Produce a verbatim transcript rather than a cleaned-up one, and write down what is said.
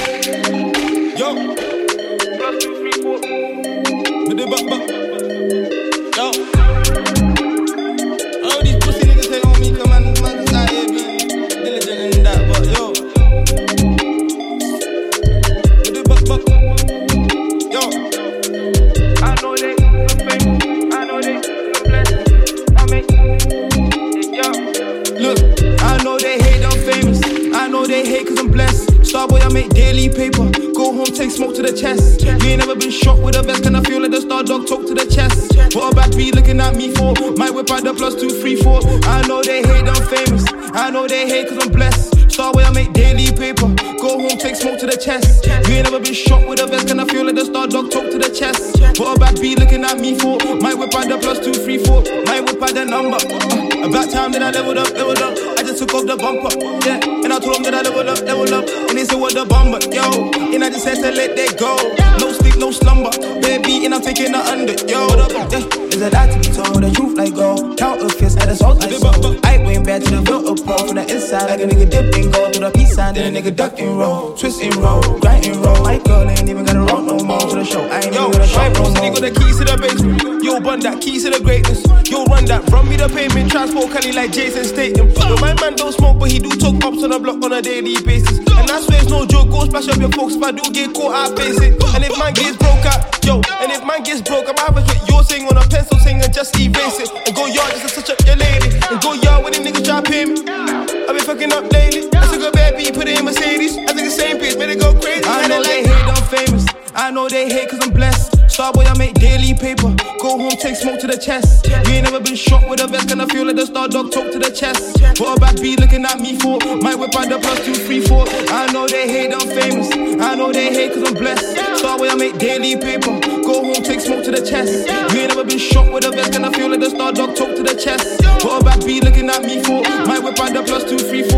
Yo. Plus two, three, four. With the buck, buck. Yo. All these pussy niggas say on me, come on, man, I here be diligent in that, but yo. With the buck, buck. Yo. I know they famous. I know they blessed. I mean, yo. Look, I know they hate, I'm famous. I know they hate cause I'm blessed. Starboy, I make daily paper. Go home, take smoke to the chest. You ain't never been shot with a vest, and I feel like the star dog talk to the chest. What a bad be looking at me for? Might whip out the plus two, three, four. I know they hate, I'm famous. I know they hate cause I'm blessed. Starboy, I make daily paper. Go home, take smoke to the chest. You ain't never been shot with a vest, and I feel like the star dog talk to the chest. What a bad be looking at me for? Might whip out the plus two, three, four. Might whip out the number. Uh, about time that I leveled up, leveled up. I just took off the bumper, yeah. And I told them that I leveled up, leveled up. And they said what the bumper, yo. And I just said to let that go. No sleep, no slumber. Baby, and I'm taking the under, yo. Yeah. Is a lot to be told, the truth like gold. Counterfeits at the salt like soul. I went back to the built up pro from the inside. Like a nigga dip and go through the peace sign. Then a nigga duck and roll, twist and roll, grind and roll. My girl ain't even gotta roll no more to the show. I ain't yo, even gonna show no more. Yo, got the keys to the basement. Yo, bun that, keys to the greatness. Yo, run that, run me the payment. Transport Cali like Jason Statham. Yo, my man don't smoke, but he do talk ups on the block on a daily basis. And I swear it's no joke, go splash up your folks if I do get caught, I face it. And if man gets broke out, yo, and if man gets broke, I'm average with your sing on a pencil sing and just erase it. And go yard just to touch up your lady. And go yard when the niggas try to pay me. I been fucking up lately. I took a bad beat, put it in Mercedes. I think the same bitch, better go crazy. I know they hate, I'm famous. I know they hate cause I'm blessed. Starboy, I make daily paper. Go home, take smoke to the chest. You ain't never been shot with a vest, and I feel like the star dog talk to the chest. What a bad be looking at me for? Might whip out the plus two, three, four. I know they hate, I'm famous. I know they hate cause I'm blessed. Starboy, I make daily paper. Go home, take smoke to the chest. You ain't never been shot with a vest, and I feel like the star dog talk to the chest. What a bad be looking at me for? Might whip out the plus two, three, four.